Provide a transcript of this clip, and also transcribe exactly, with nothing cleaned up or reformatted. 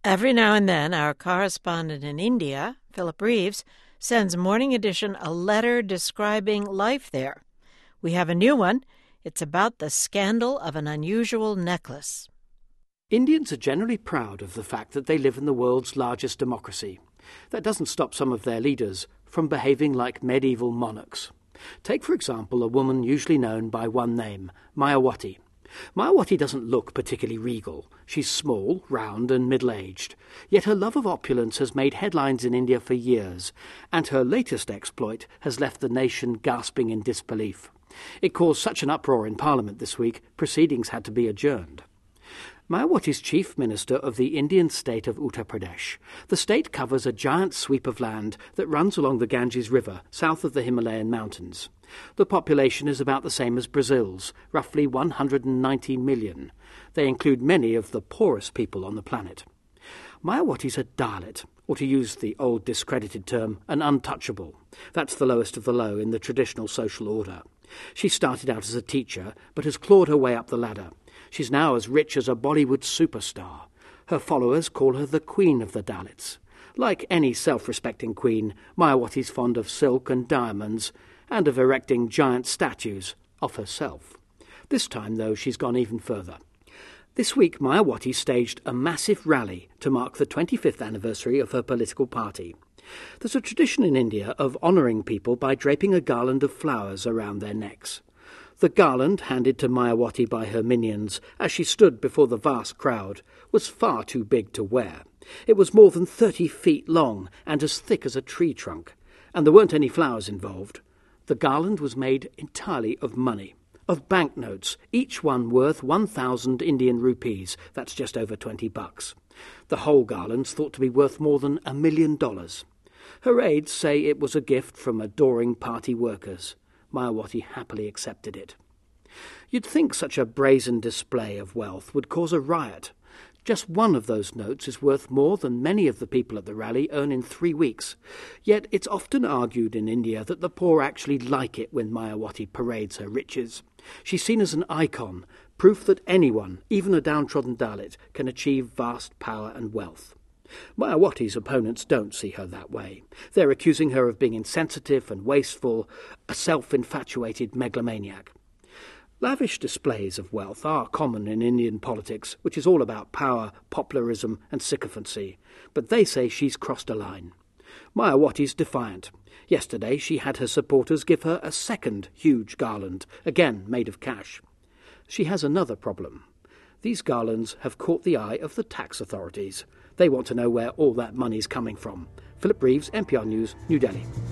Every now and then, our correspondent in India, Philip Reeves, sends Morning Edition a letter describing life there. We have a new one. It's about the scandal of an unusual necklace. Indians are generally proud of the fact that they live in the world's largest democracy. That doesn't stop some of their leaders from behaving like medieval monarchs. Take, for example, a woman usually known by one name, Mayawati. Mayawati doesn't look particularly regal. She's small, round and middle-aged. Yet her love of opulence has made headlines in India for years, and her latest exploit has left the nation gasping in disbelief. It caused such an uproar in Parliament this week, proceedings had to be adjourned. Mayawati's chief minister of the Indian state of Uttar Pradesh. The state covers a giant sweep of land that runs along the Ganges River, south of the Himalayan mountains. The population is about the same as Brazil's, roughly one hundred ninety million. They include many of the poorest people on the planet. Mayawati's a Dalit, or to use the old discredited term, an untouchable. That's the lowest of the low in the traditional social order. She started out as a teacher, but has clawed her way up the ladder. She's now as rich as a Bollywood superstar. Her followers call her the Queen of the Dalits. Like any self-respecting queen, Mayawati's fond of silk and diamonds, and of erecting giant statues of herself. This time, though, she's gone even further. This week, Mayawati staged a massive rally to mark the twenty-fifth anniversary of her political party. There's a tradition in India of honouring people by draping a garland of flowers around their necks. The garland, handed to Mayawati by her minions as she stood before the vast crowd, was far too big to wear. It was more than thirty feet long and as thick as a tree trunk, and there weren't any flowers involved. The garland was made entirely of money, of banknotes, each one worth one thousand Indian rupees, that's just over twenty bucks. The whole garland's thought to be worth more than a million dollars. Her aides say it was a gift from adoring party workers. Mayawati happily accepted it. You'd think such a brazen display of wealth would cause a riot. Just one of those notes is worth more than many of the people at the rally earn in three weeks. Yet it's often argued in India that the poor actually like it when Mayawati parades her riches. She's seen as an icon, proof that anyone, even a downtrodden Dalit, can achieve vast power and wealth. Mayawati's opponents don't see her that way. They're accusing her of being insensitive and wasteful, a self-infatuated megalomaniac. Lavish displays of wealth are common in Indian politics, which is all about power, popularism and sycophancy, but they say she's crossed a line. Mayawati's defiant. Yesterday she had her supporters give her a second huge garland, again made of cash. She has another problem. These garlands have caught the eye of the tax authorities. They want to know where all that money's coming from. Philip Reeves, N P R News, New Delhi.